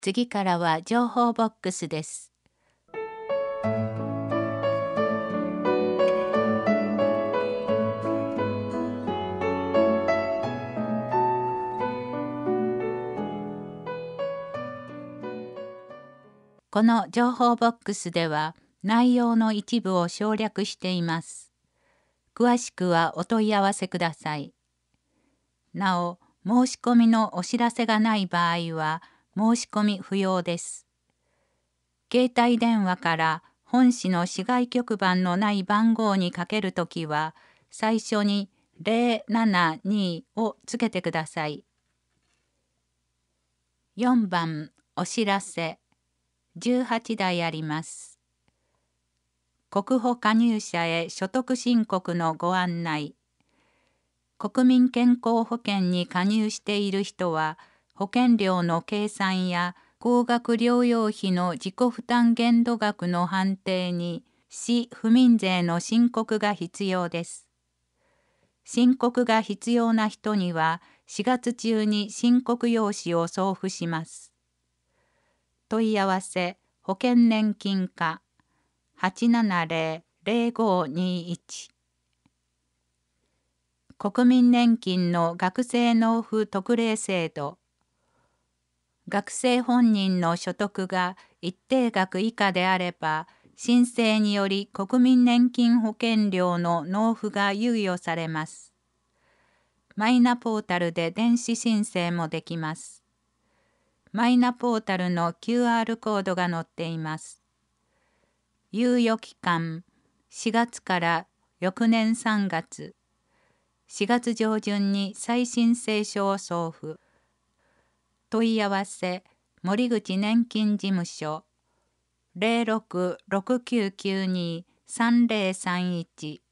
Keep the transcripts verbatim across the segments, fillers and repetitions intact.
次からは情報ボックスです。この情報ボックスでは内容の一部を省略しています。詳しくはお問い合わせください。なお、申し込みのお知らせがない場合は申し込み不要です。携帯電話から本市の市外局番のない番号にかけるときは、最初にゼロななにをつけてください。よんばんお知らせ。じゅうはちだいあります。国保加入者へ所得申告のご案内。国民健康保険に加入している人は、保険料の計算や高額療養費の自己負担限度額の判定に市府民税の申告が必要です。申告が必要な人にはしがつ中に申告用紙を送付します。問い合わせ保険年金課 はちななゼロ ゼロごにいち。国民年金の学生納付特例制度。学生本人の所得が一定額以下であれば、申請により国民年金保険料の納付が猶予されます。マイナポータルで電子申請もできます。マイナポータルの キューアール コードが載っています。猶予期間しがつから翌年さんがつ。しがつ上旬に再申請書を送付。問い合わせ森口年金事務所 ゼロろく ろくきゅうきゅうに さんゼロさんいち。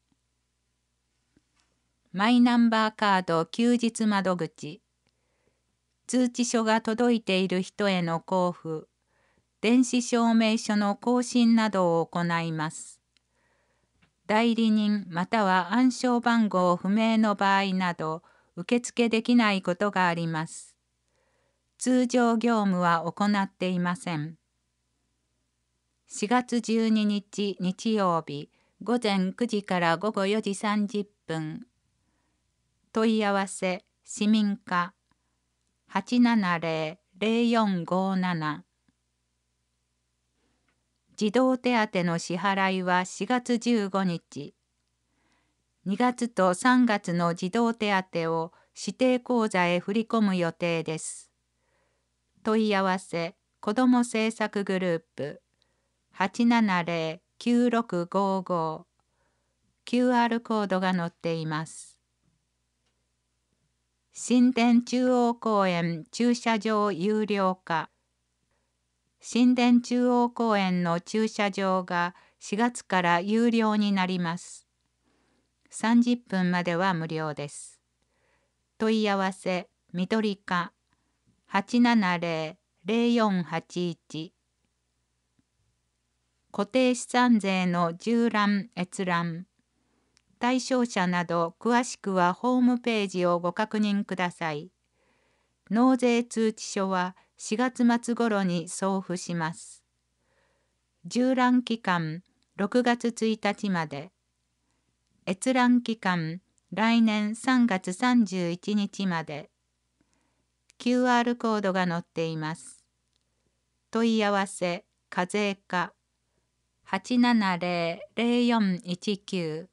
マイナンバーカード休日窓口。通知書が届いている人への交付、電子証明書の更新などを行います。代理人または暗証番号不明の場合など受付できないことがあります。通常業務は行っていません。しがつじゅうににち日曜日ごぜんくじからごごよじさんじゅっぷん。問い合わせ市民課 はちななゼロ ゼロよんごなな。児童手当の支払いはしがつじゅうごにち。にがつとさんがつの児童手当を指定口座へ振り込む予定です。問い合わせ子ども政策グループ はちななゼロ きゅうろくごご。キューアール コードが載っています。新田中央公園駐車場有料化。新田中央公園の駐車場がしがつから有料になります。さんじゅっぷんまでは無料です。問い合わせ緑課 はちななゼロ ゼロよんはちいち。固定資産税の縦覧閲覧。対象者など詳しくはホームページをご確認ください。納税通知書はしがつ末頃に送付します。縦覧期間ろくがつついたちまで。閲覧期間来年さんがつさんじゅういちにちまで。キューアール コードが載っています。問い合わせ課税課 はちななゼロ ゼロよんいちきゅう。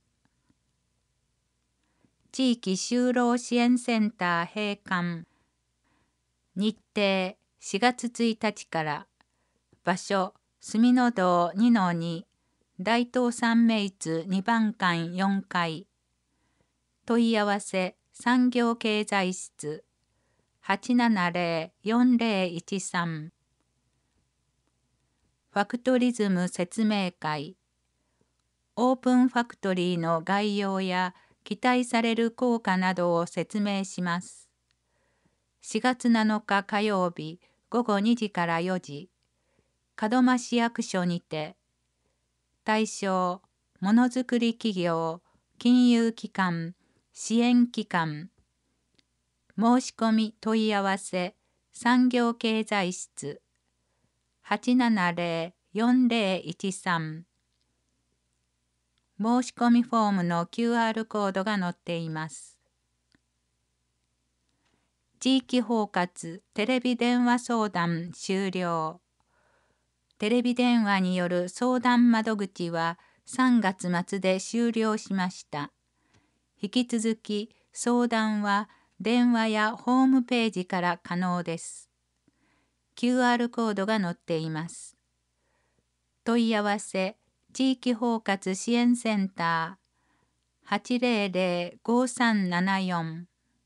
地域就労支援センター閉館。日程しがつついたちから。場所住の堂 にのに 大東三名津にばんかんよんかい。問い合わせ産業経済室 はちななゼロ よんゼロいちさん。ファクトリズム説明会。オープンファクトリーの概要や期待される効果などを説明します。しがつなのか火曜日ごごにじからよじ。門真市役所にて。対象ものづくり企業、金融機関、支援機関。申し込み問い合わせ産業経済室 はちななゼロ よんゼロいちさん。申し込みフォームの キューアール コードが載っています。地域包括テレビ電話相談終了。テレビ電話による相談窓口はさんがつ末で終了しました。引き続き相談は電話やホームページから可能です。キューアール コードが載っています。問い合わせ地域包括支援センター はちゼロゼロ ごさんななよん。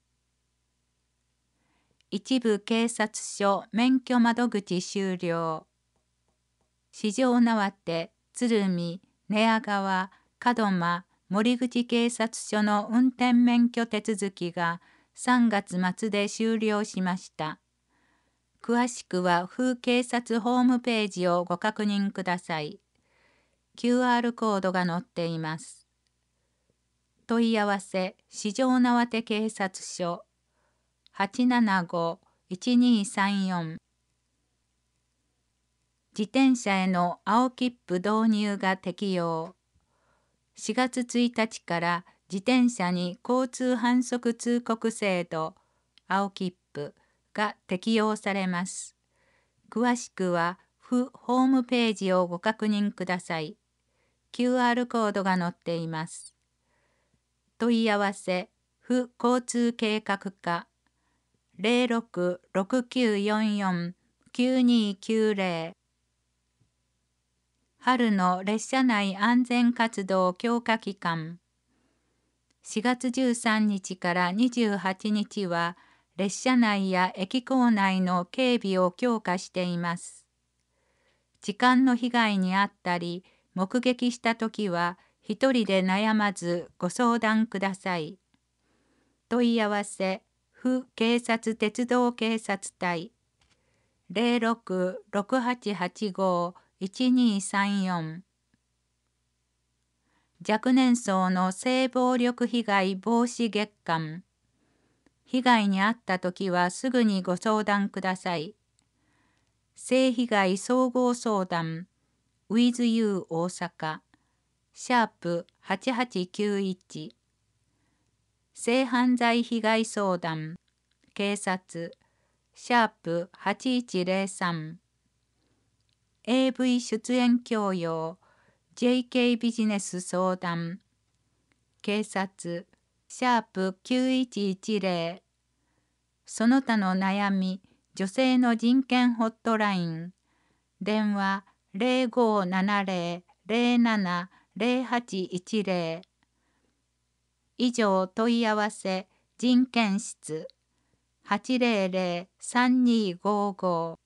一部警察署免許窓口終了。四条畷鶴見寝屋川門真森口警察署の運転免許手続きがさんがつ末で終了しました。詳しくは府警察ホームページをご確認ください。キューアール コードが載っています。問い合わせ四条畷警察署 はちななご いちにさんよん。自転車への青切符導入が適用。しがつついたちから自転車に交通反則通告制度青切符が適用されます。詳しくは府ホームページをご確認ください。キューアール コードが載っています。問い合わせ府交通計画課 ゼロろく ろくきゅうよんよん きゅうにきゅうゼロ。春の列車内安全活動強化期間。しがつじゅうさんにちからにじゅうはちにちは列車内や駅構内の警備を強化しています。痴漢の被害に遭ったり目撃したときは一人で悩まずご相談ください。問い合わせ府警察鉄道警察隊 ゼロろく ろくはちはちご いちにさんよん。若年層の性暴力被害防止月間。被害に遭ったときはすぐにご相談ください。性被害総合相談 ウィズユー 大阪シャープはちはちきゅういち。性犯罪被害相談警察シャープはちいちゼロさん。エーブイ 出演強要 ジェイケー ビジネス相談警察シャープきゅういちいちゼロ。その他の悩み女性の人権ホットライン電話 ゼロごななゼロ ゼロなな ゼロはちいちゼロ。以上問い合わせ人権室 はちゼロゼロ さんにごご。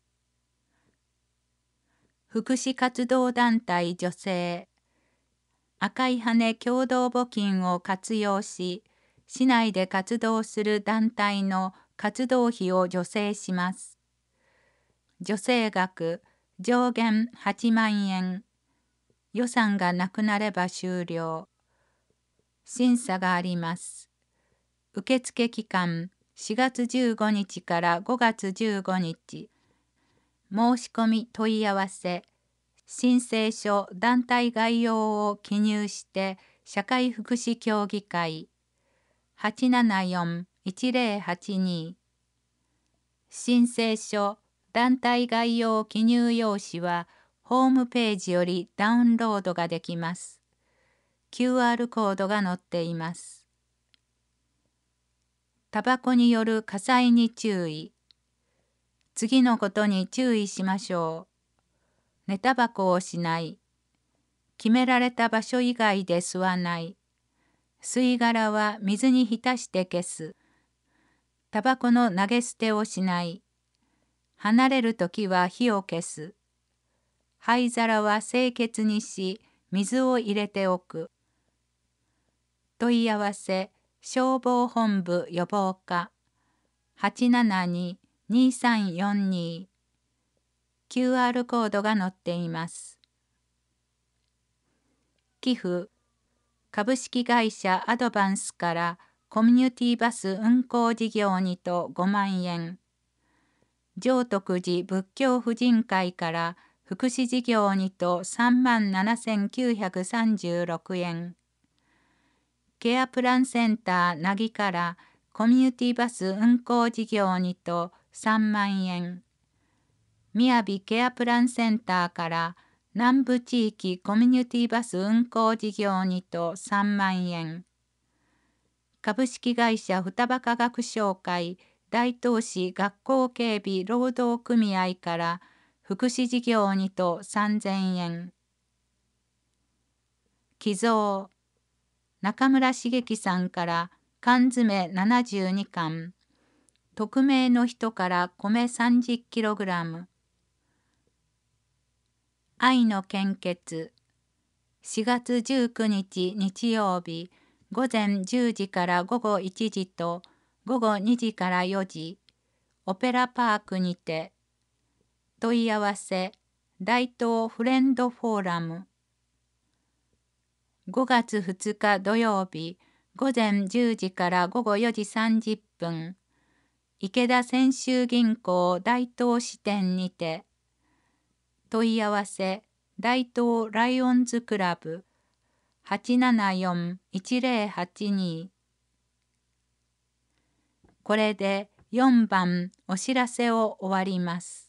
福祉活動団体女性赤い羽共同募金を活用し市内で活動する団体の活動費を助成します。助成額上限はちまんえん。予算がなくなれば終了。審査があります。受付期間しがつじゅうごにちからごがつじゅうごにち。申し込み問い合わせ申請書団体概要を記入して社会福祉協議会 はちななよん いちゼロはちに。申請書団体概要記入用紙はホームページよりダウンロードができます。キューアール コードが載っています。タバコによる火災に注意。次のことに注意しましょう。寝タバコをしない。決められた場所以外で吸わない。吸い殻は水に浸して消す。タバコの投げ捨てをしない。離れるときは火を消す。灰皿は清潔にし、水を入れておく。問い合わせ消防本部予防課 はちななに にさんよんに。キューアール コードが載っています。寄付株式会社アドバンスからコミュニティバス運行事業にとごまんえん。 上徳寺仏教婦人会から福祉事業にとさんまんななせんきゅうひゃくさんじゅうろくえん。ケアプランセンターなぎからコミュニティバス運行事業にとさんまんえん。みやびケアプランセンターから南部地域コミュニティバス運行事業にとさんまんえん。株式会社双葉科学商会大東市学校警備労働組合から福祉事業にとさんぜんえん。寄贈中村茂樹さんから缶詰ななじゅうにかん、匿名の人から米 さんじゅっキログラム。愛の献血しがつじゅうくにち日曜日ごぜんじゅうじからごごいちじとごごにじからよじ、オペラパークにて。問い合わせ大東フレンドフォーラム。ごがつふつか土曜日ごぜんじゅうじからごごよじさんじゅっぷん、池田泉州銀行大東支店にて。問い合わせ大東ライオンズクラブ はちななよんいちぜろはちに。これでよんばんお知らせを終わります。